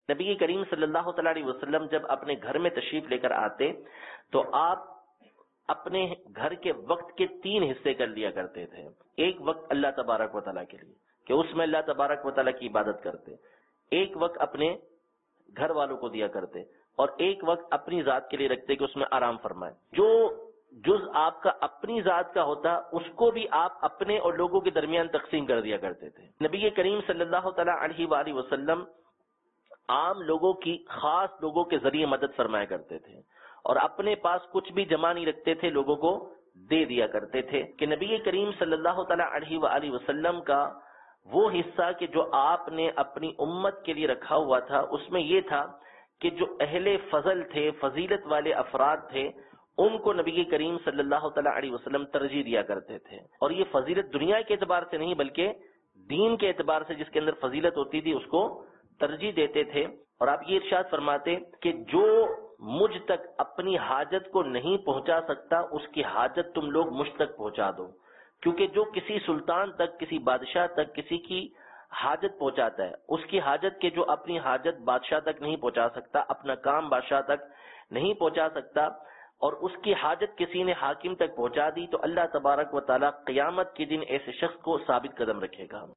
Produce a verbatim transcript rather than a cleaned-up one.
نبی کریم صلی اللہ تعالی علیہ وسلم جب اپنے گھر میں تشریف لے کر آتے تو آپ اپنے گھر کے وقت کے تین حصے کر لیا کرتے تھے. ایک وقت اللہ تبارک و تعالیٰ کے لیے کہ اس میں اللہ تبارک و تعالیٰ کی عبادت کرتے, ایک وقت اپنے گھر والوں کو دیا کرتے, اور ایک وقت اپنی ذات کے لیے رکھتے کہ اس میں آرام فرمائے. جو جز آپ کا اپنی ذات کا ہوتا اس کو بھی آپ اپنے اور لوگوں کے درمیان تقسیم کر دیا کرتے تھے. نبی کریم صلی اللہ تعالیٰ علیہ وآلہ وسلم عام لوگوں کی خاص لوگوں کے ذریعے مدد فرمایا کرتے تھے, اور اپنے پاس کچھ بھی جمع نہیں رکھتے تھے, لوگوں کو دے دیا کرتے تھے. کہ نبی کریم صلی اللہ تعالیٰ علیہ وآلہ وسلم کا وہ حصہ کہ جو آپ نے اپنی امت کے لیے رکھا ہوا تھا, اس میں یہ تھا کہ جو اہل فضل تھے, فضیلت والے افراد تھے, ان کو نبی کریم صلی اللہ تعالیٰ علیہ وسلم ترجیح دیا کرتے تھے. اور یہ فضیلت دنیا کے اعتبار سے نہیں بلکہ دین کے اعتبار سے جس کے اندر فضیلت ہوتی تھی اس کو ترجیح دیتے تھے. اور آپ یہ ارشاد فرماتے کہ جو مجھ تک اپنی حاجت کو نہیں پہنچا سکتا اس کی حاجت تم لوگ مجھ تک پہنچا دو, کیونکہ جو کسی سلطان تک, کسی بادشاہ تک کسی کی حاجت پہنچاتا ہے, اس کی حاجت کے جو اپنی حاجت بادشاہ تک نہیں پہنچا سکتا, اپنا کام بادشاہ تک نہیں پہنچا سکتا, اور اس کی حاجت کسی نے حاکم تک پہنچا دی, تو اللہ تبارک و تعالیٰ قیامت کے دن ایسے شخص کو ثابت قدم رکھے گا.